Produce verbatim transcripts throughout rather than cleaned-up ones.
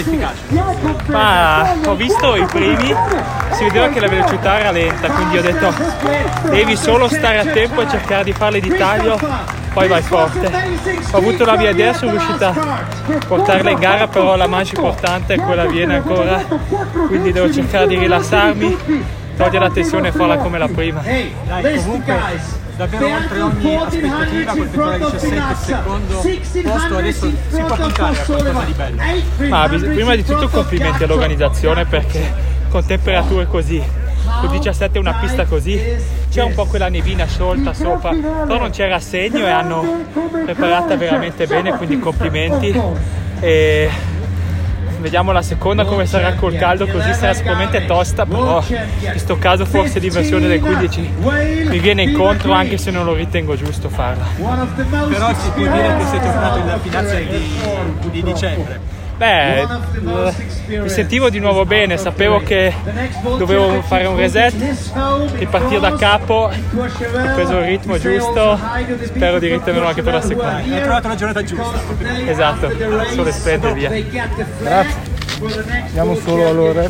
Ma ho visto i primi, si vedeva che la velocità era lenta, quindi ho detto devi solo stare a tempo e cercare di farle di taglio, poi vai forte. Ho avuto la mia idea, sono riuscita a portarla in gara, però la mancia importante è quella viene ancora, quindi devo cercare di rilassarmi, togliere la tensione e farla come la prima. Dai, comunque davvero oltre ogni aspettativa, quel pettorale diciassette, secondo posto, adesso si può puntare a qualcosa di bello. Ma prima di tutto complimenti all'organizzazione, perché con temperature così, su diciassette una pista così, c'è un po' quella nevina sciolta sopra, però non c'era segno e hanno preparata veramente bene, quindi complimenti. E vediamo la seconda come sarà col caldo, così sarà sicuramente tosta, però in questo caso forse l'inversione del quindici mi viene incontro, anche se non lo ritengo giusto farla. Però si può dire che sei tornato in finazza di, di dicembre. Beh, mi sentivo di nuovo bene, sapevo che dovevo fare un reset, ripartire da capo, ho preso il ritmo giusto, spero di ritenerlo anche per la seconda. Hai trovato la giornata giusta. Esatto, solo spende via. Grazie. Andiamo solo allora.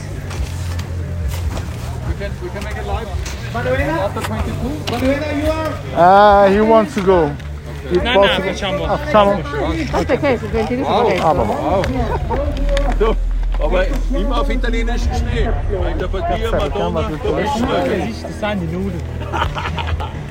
Ah, uh, he wants to go. No, no, facciamo. Ah, facciamo? Aspetta, che ventidue Ah, vabbè. So, aber immer auf italienischen Schnee. Ein der Partier, Madonna, Esistono i Nudeln.